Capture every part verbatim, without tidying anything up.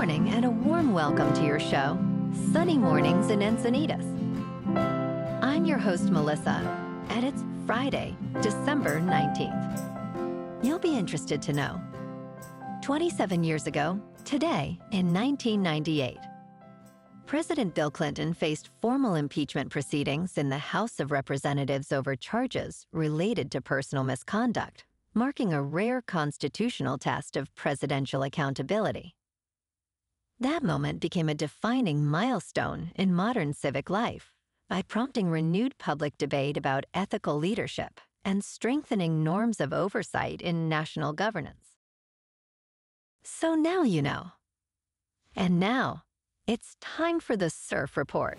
morning and a warm welcome to your show, Sunny Mornings in Encinitas. I'm your host, Melissa, and it's Friday, December nineteenth. You'll be interested to know. twenty-seven years ago, today in nineteen ninety-eight, President Bill Clinton faced formal impeachment proceedings in the House of Representatives over charges related to personal misconduct, marking a rare constitutional test of presidential accountability. That moment became a defining milestone in modern civic life by prompting renewed public debate about ethical leadership and strengthening norms of oversight in national governance. So now you know. And now, it's time for the Surf Report.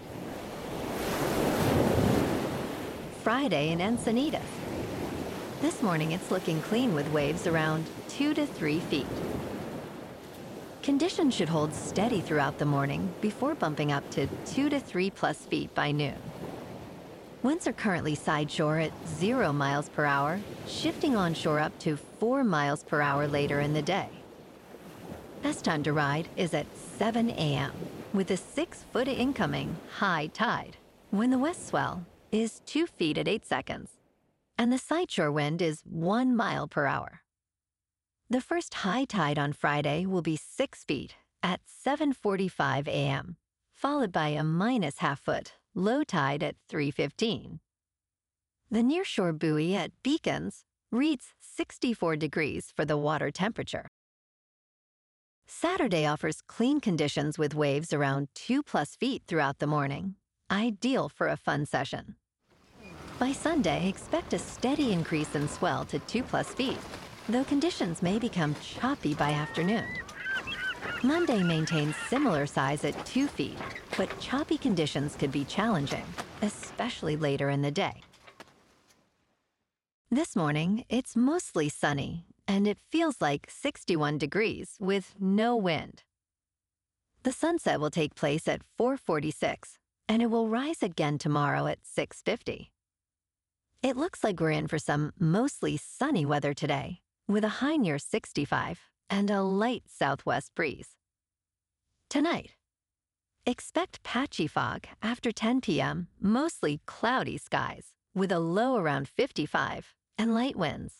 Friday in Encinitas. This morning it's looking clean with waves around two to three feet. Conditions should hold steady throughout the morning before bumping up to two to three plus feet by noon. Winds are currently side shore at zero miles per hour, shifting onshore up to four miles per hour later in the day. Best time to ride is at seven a.m. with a six-foot incoming high tide, when the west swell is two feet at eight seconds, and the sideshore wind is one mile per hour. The first high tide on Friday will be six feet at seven forty-five a.m., followed by a minus half foot low tide at three fifteen. The nearshore buoy at Beacons reads sixty-four degrees for the water temperature. Saturday offers clean conditions with waves around two plus feet throughout the morning, ideal for a fun session. By Sunday, expect a steady increase in swell to two plus feet, though conditions may become choppy by afternoon. Monday maintains similar size at two feet, but choppy conditions could be challenging, especially later in the day. This morning, it's mostly sunny, and it feels like sixty-one degrees with no wind. The sunset will take place at four forty-six, and it will rise again tomorrow at six fifty. It looks like we're in for some mostly sunny weather today, with a high near sixty-five and a light southwest breeze. Tonight, expect patchy fog after ten p.m., mostly cloudy skies, with a low around fifty-five and light winds.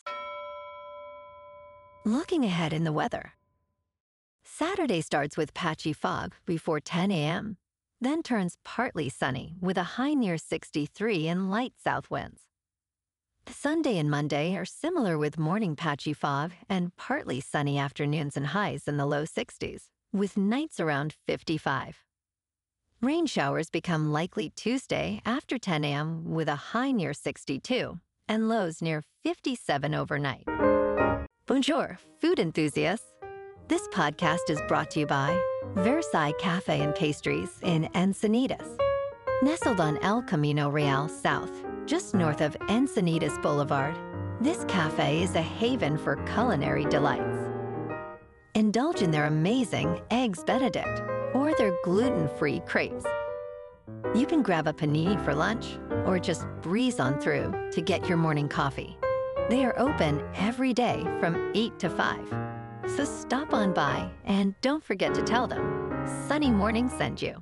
Looking ahead in the weather. Saturday starts with patchy fog before ten a.m., then turns partly sunny with a high near sixty-three and light south winds. Sunday and Monday are similar with morning patchy fog and partly sunny afternoons and highs in the low sixties, with nights around fifty-five. Rain showers become likely Tuesday after ten a.m. with a high near sixty-two and lows near fifty-seven overnight. Bonjour, food enthusiasts. This podcast is brought to you by Versailles Cafe and Pastries in Encinitas. Nestled on El Camino Real South, just north of Encinitas Boulevard, this cafe is a haven for culinary delights. Indulge in their amazing Eggs Benedict or their gluten-free crepes. You can grab a panini for lunch or just breeze on through to get your morning coffee. They are open every day from eight to five. So stop on by and don't forget to tell them Sunny Morning sent you.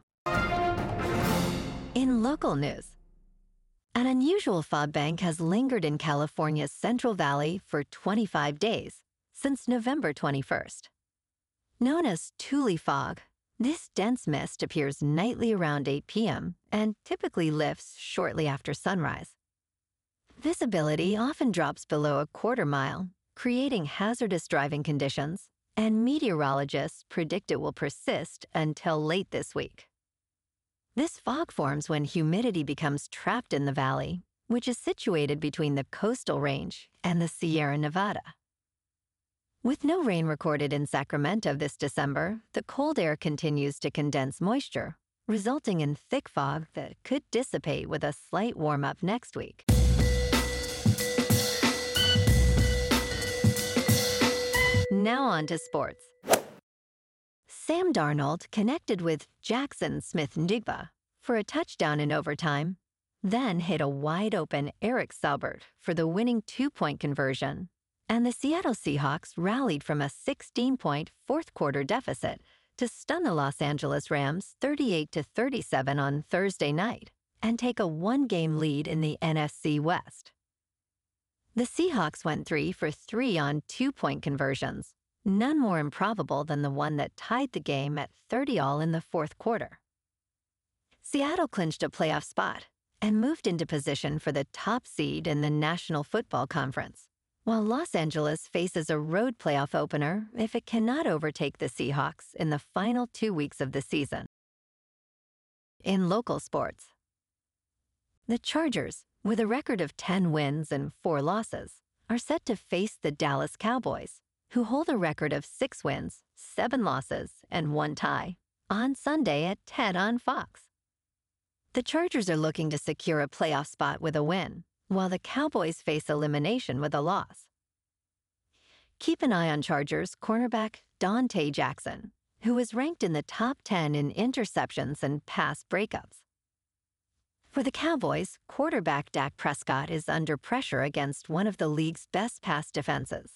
In local news, an unusual fog bank has lingered in California's Central Valley for twenty-five days, since November twenty-first. Known as Tule fog, this dense mist appears nightly around eight p.m. and typically lifts shortly after sunrise. Visibility often drops below a quarter mile, creating hazardous driving conditions, and meteorologists predict it will persist until late this week. This fog forms when humidity becomes trapped in the valley, which is situated between the coastal range and the Sierra Nevada. With no rain recorded in Sacramento this December, the cold air continues to condense moisture, resulting in thick fog that could dissipate with a slight warm-up next week. Now on to sports. Sam Darnold connected with Jackson Smith-Njigba for a touchdown in overtime, then hit a wide-open Eric Saubert for the winning two-point conversion, and the Seattle Seahawks rallied from a sixteen-point fourth-quarter deficit to stun the Los Angeles Rams thirty-eight to thirty-seven on Thursday night and take a one-game lead in the N F C West. The Seahawks went three for three on two-point conversions, none more improbable than the one that tied the game at thirty all in the fourth quarter. Seattle clinched a playoff spot and moved into position for the top seed in the National Football Conference, while Los Angeles faces a road playoff opener if it cannot overtake the Seahawks in the final two weeks of the season. In local sports, the Chargers, with a record of ten wins and four losses, are set to face the Dallas Cowboys, who hold a record of six wins, seven losses, and one tie, on Sunday at ten on Fox. The Chargers are looking to secure a playoff spot with a win, while the Cowboys face elimination with a loss. Keep an eye on Chargers cornerback Dante Jackson, who is ranked in the top ten in interceptions and pass breakups. For the Cowboys, quarterback Dak Prescott is under pressure against one of the league's best pass defenses.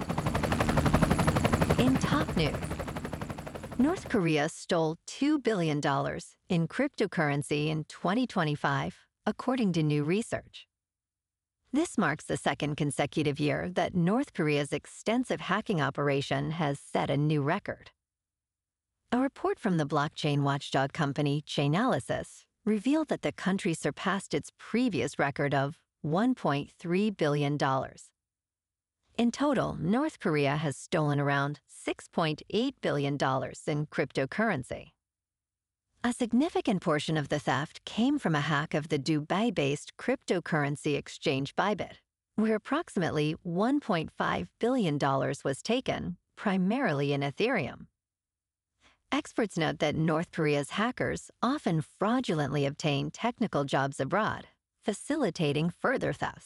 In top news, North Korea stole two billion dollars in cryptocurrency in twenty twenty-five, according to new research. This marks the second consecutive year that North Korea's extensive hacking operation has set a new record. A report from the blockchain watchdog company Chainalysis revealed that the country surpassed its previous record of one point three billion dollars. In total, North Korea has stolen around six point eight billion dollars in cryptocurrency. A significant portion of the theft came from a hack of the Dubai-based cryptocurrency exchange Bybit, where approximately one point five billion dollars was taken, primarily in Ethereum. Experts note that North Korea's hackers often fraudulently obtain technical jobs abroad, facilitating further thefts.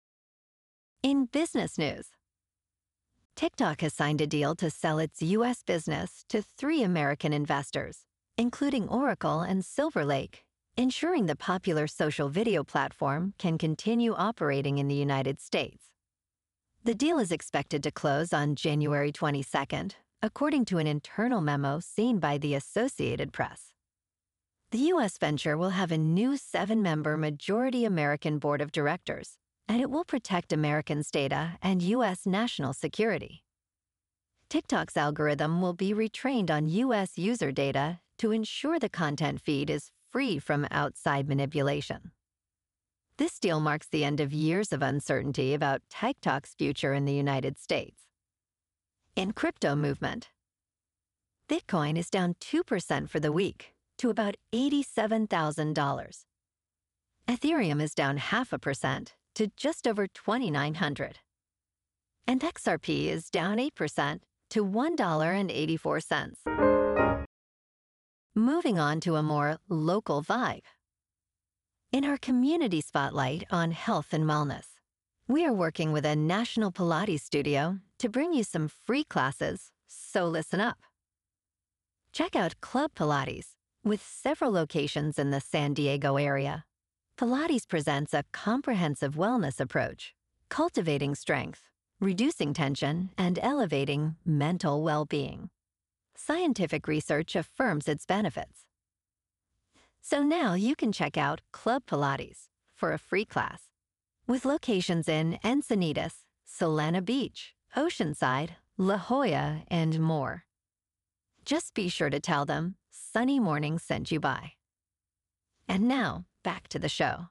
In business news, TikTok has signed a deal to sell its U S business to three American investors, including Oracle and Silver Lake, ensuring the popular social video platform can continue operating in the United States. The deal is expected to close on January twenty-second, according to an internal memo seen by the Associated Press. The U S venture will have a new seven-member majority American board of directors, and it will protect Americans' data and U S national security. TikTok's algorithm will be retrained on U S user data to ensure the content feed is free from outside manipulation. This deal marks the end of years of uncertainty about TikTok's future in the United States. In crypto movement, Bitcoin is down two percent for the week to about eighty-seven thousand dollars. Ethereum is down half a percent to just over twenty-nine hundred dollars. And X R P is down eight percent to one dollar and eighty-four cents. Moving on to a more local vibe. In our community spotlight on health and wellness, we are working with a national Pilates studio to bring you some free classes, so listen up. Check out Club Pilates, with several locations in the San Diego area. Pilates presents a comprehensive wellness approach, cultivating strength, reducing tension, and elevating mental well-being. Scientific research affirms its benefits. So now you can check out Club Pilates for a free class, with locations in Encinitas, Solana Beach, Oceanside, La Jolla, and more. Just be sure to tell them Sunny Morning sent you by. And now, back to the show.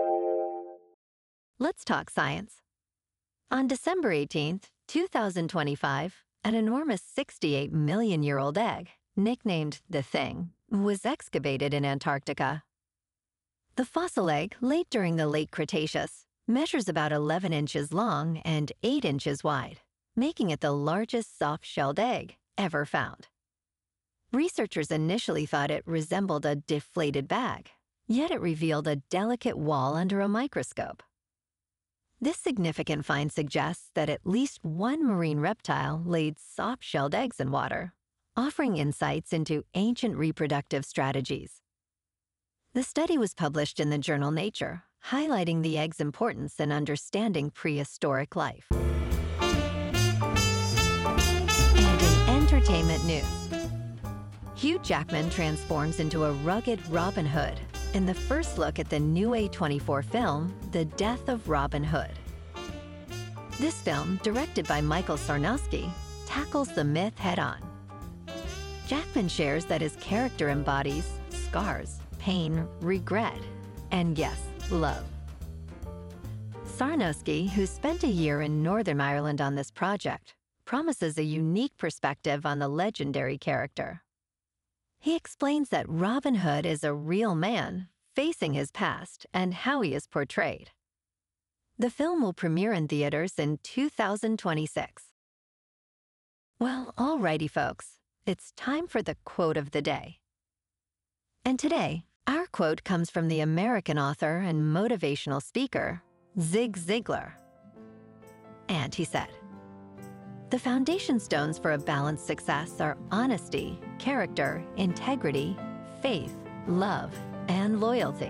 Let's talk science. On December eighteenth, two thousand twenty-five, an enormous sixty-eight million year old egg, nicknamed the Thing, was excavated in Antarctica. The fossil egg, late during the late Cretaceous, measures about eleven inches long and eight inches wide, making it the largest soft-shelled egg ever found. Researchers initially thought it resembled a deflated bag, yet it revealed a delicate wall under a microscope. This significant find suggests that at least one marine reptile laid soft-shelled eggs in water, offering insights into ancient reproductive strategies. The study was published in the journal Nature, highlighting the egg's importance in understanding prehistoric life. And in entertainment news, Hugh Jackman transforms into a rugged Robin Hood in the first look at the new A twenty-four film, The Death of Robin Hood. This film, directed by Michael Sarnowski, tackles the myth head-on. Jackman shares that his character embodies scars, pain, regret, and yes, love. Sarnowski, who spent a year in Northern Ireland on this project, promises a unique perspective on the legendary character. He explains that Robin Hood is a real man facing his past and how he is portrayed. The film will premiere in theaters in two thousand twenty-six. Well, alrighty, folks, it's time for the quote of the day. And today, our quote comes from the American author and motivational speaker, Zig Ziglar. And he said, "The foundation stones for a balanced success are honesty, character, integrity, faith, love, and loyalty."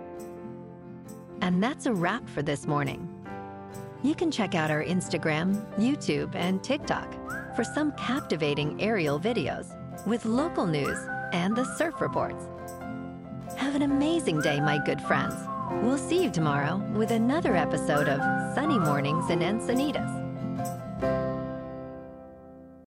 And that's a wrap for this morning. You can check out our Instagram, YouTube, and TikTok for some captivating aerial videos with local news and the surf reports. Have an amazing day, my good friends. We'll see you tomorrow with another episode of Sunny Mornings in Encinitas.